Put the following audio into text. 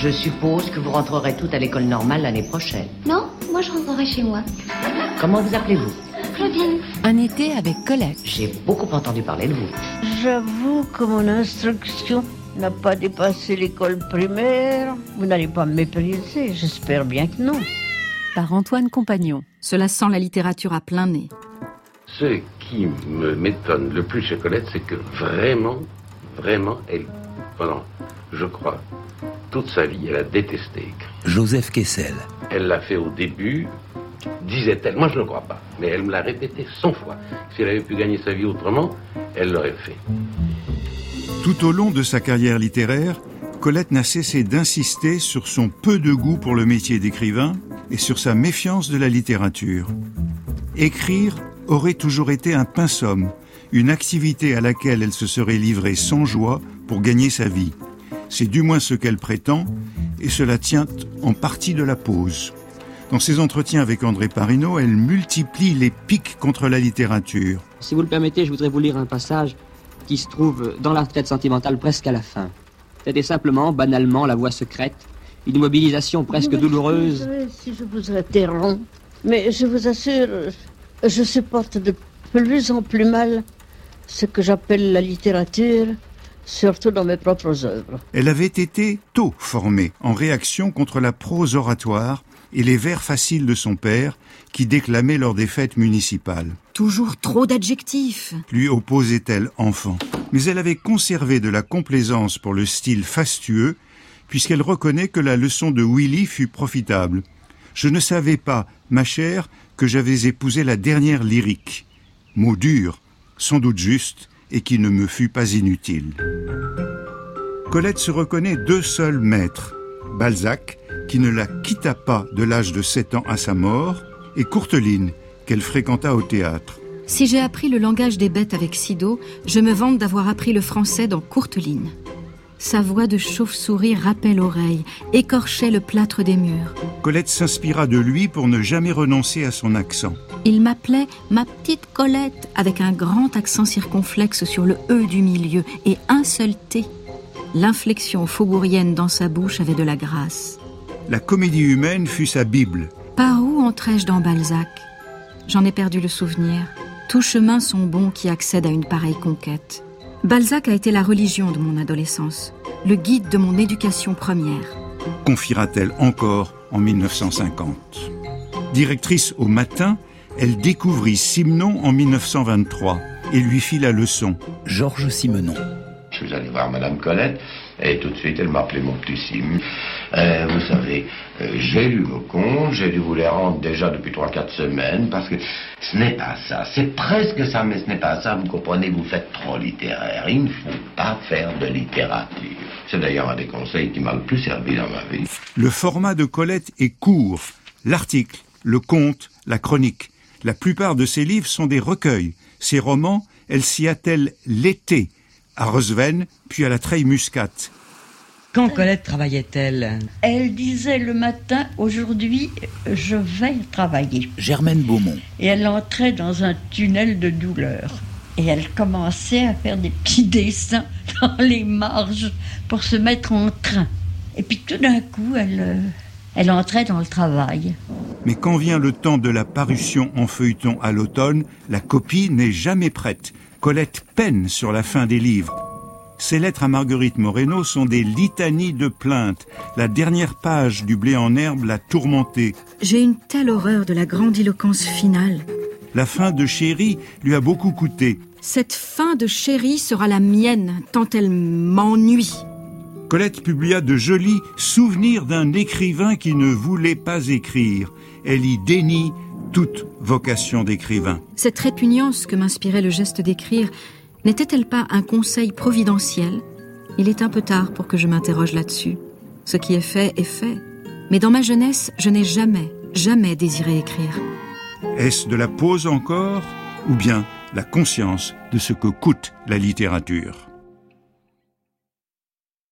Je suppose que vous rentrerez toutes à l'école normale l'année prochaine. Non, moi je rentrerai chez moi. Comment vous appelez-vous? Claudine. Un été avec Colette. J'ai beaucoup entendu parler de vous. J'avoue que mon instruction n'a pas dépassé l'école primaire. Vous n'allez pas me mépriser, j'espère bien que non. Par Antoine Compagnon. Cela sent la littérature à plein nez. Ce qui m'étonne le plus chez Colette, c'est que vraiment, elle, pendant, je crois, toute sa vie, elle a détesté écrire. Joseph Kessel. Elle l'a fait au début, disait-elle, moi je ne crois pas, mais elle me l'a répété 100 fois. Si elle avait pu gagner sa vie autrement, elle l'aurait fait. Tout au long de sa carrière littéraire, Colette n'a cessé d'insister sur son peu de goût pour le métier d'écrivain et sur sa méfiance de la littérature. Écrire aurait toujours été un pince-homme, une activité à laquelle elle se serait livrée sans joie pour gagner sa vie. C'est du moins ce qu'elle prétend, et cela tient en partie de la pose. Dans ses entretiens avec André Parinaud, elle multiplie les piques contre la littérature. Si vous le permettez, je voudrais vous lire un passage qui se trouve dans la retraite sentimentale presque à la fin. C'était simplement, banalement, la voix secrète, une mobilisation presque douloureuse. Si je vous interromps, mais je vous assure, je supporte de plus en plus mal ce que j'appelle la littérature, surtout dans mes propres œuvres. Elle avait été tôt formée en réaction contre la prose oratoire et les vers faciles de son père qui déclamait lors des fêtes municipales. Toujours trop d'adjectifs, lui opposait-elle enfant. Mais elle avait conservé de la complaisance pour le style fastueux, puisqu'elle reconnaît que la leçon de Willy fut profitable. Je ne savais pas, ma chère, que j'avais épousé la dernière lyrique. Mot dur, sans doute juste, et qui ne me fut pas inutile. Colette se reconnaît deux seuls maîtres, Balzac, qui ne la quitta pas de l'âge de 7 ans à sa mort, et Courteline, qu'elle fréquenta au théâtre. Si j'ai appris le langage des bêtes avec Sido, je me vante d'avoir appris le français dans Courteline. Sa voix de chauve-souris râpait l'oreille, écorchait le plâtre des murs. Colette s'inspira de lui pour ne jamais renoncer à son accent. Il m'appelait ma petite Colette, avec un grand accent circonflexe sur le E du milieu et un seul T. L'inflexion faubourienne dans sa bouche avait de la grâce. La comédie humaine fut sa Bible. Par où entrais-je dans Balzac? J'en ai perdu le souvenir. Tous chemins sont bons qui accèdent à une pareille conquête. Balzac a été la religion de mon adolescence, le guide de mon éducation première. Confiera-t-elle encore en 1950. Directrice au Matin, elle découvrit Simenon en 1923 et lui fit la leçon. Georges Simenon. Je suis allé voir Madame Colette et tout de suite elle m'a appelé mon petit Sim. Vous savez, j'ai lu vos contes, j'ai dû vous les rendre déjà depuis 3-4 semaines parce que ce n'est pas ça, c'est presque ça, mais ce n'est pas ça, vous comprenez, vous faites trop littéraire, il ne faut pas faire de littérature. C'est d'ailleurs un des conseils qui m'a le plus servi dans ma vie. Le format de Colette est court, l'article, le conte, la chronique. La plupart de ses livres sont des recueils. Ses romans, elle s'y attelle l'été, à Rosven, puis à la Treille-Muscat. Quand Colette travaillait-elle? Elle disait le matin, aujourd'hui, je vais travailler. Germaine Beaumont. Et elle entrait dans un tunnel de douleur. Et elle commençait à faire des petits dessins dans les marges pour se mettre en train. Et puis tout d'un coup, elle entrait dans le travail. Mais quand vient le temps de la parution en feuilleton à l'automne, la copie n'est jamais prête. Colette peine sur la fin des livres. Ses lettres à Marguerite Moreno sont des litanies de plaintes. La dernière page du Blé en herbe l'a tourmentée. J'ai une telle horreur de la grandiloquence finale. La fin de Chéri lui a beaucoup coûté. Cette fin de Chéri sera la mienne, tant elle m'ennuie. Colette publia de jolis souvenirs d'un écrivain qui ne voulait pas écrire. Elle y dénie toute vocation d'écrivain. Cette répugnance que m'inspirait le geste d'écrire n'était-elle pas un conseil providentiel? Il est un peu tard pour que je m'interroge là-dessus. Ce qui est fait est fait. Mais dans ma jeunesse, je n'ai jamais désiré écrire. Est-ce de la pose encore? Ou bien la conscience de ce que coûte la littérature?